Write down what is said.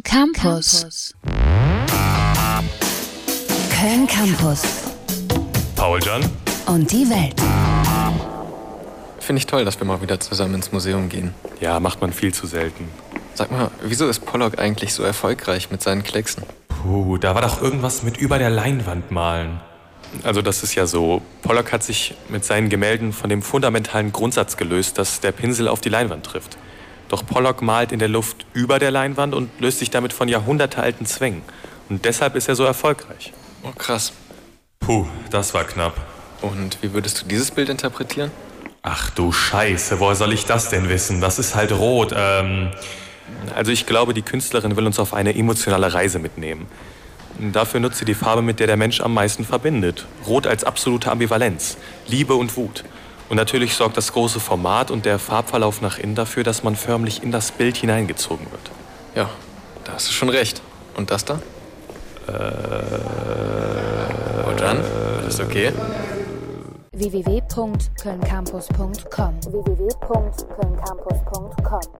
Köln Campus. Köln Campus. Pauljan Und die Welt. Finde ich toll, dass wir mal wieder zusammen ins Museum gehen. Ja, macht man viel zu selten. Sag mal, wieso ist Pollock eigentlich so erfolgreich mit seinen Klecksen? Da war doch irgendwas mit über der Leinwand malen. Also das ist ja so, Pollock hat sich mit seinen Gemälden von dem fundamentalen Grundsatz gelöst, dass der Pinsel auf die Leinwand trifft. Doch Pollock malt in der Luft über der Leinwand und löst sich damit von jahrhundertealten Zwängen. Und deshalb ist er so erfolgreich. Oh, krass. Das war knapp. Und wie würdest du dieses Bild interpretieren? Ach du Scheiße, woher soll ich das denn wissen? Das ist halt rot. Also ich glaube, die Künstlerin will uns auf eine emotionale Reise mitnehmen. Dafür nutzt sie die Farbe, mit der der Mensch am meisten verbindet. Rot als absolute Ambivalenz, Liebe und Wut. Und natürlich sorgt das große Format und der Farbverlauf nach innen dafür, dass man förmlich in das Bild hineingezogen wird. Ja, da hast du schon recht. Und das da? Pauljan, alles okay? www.kölncampus.com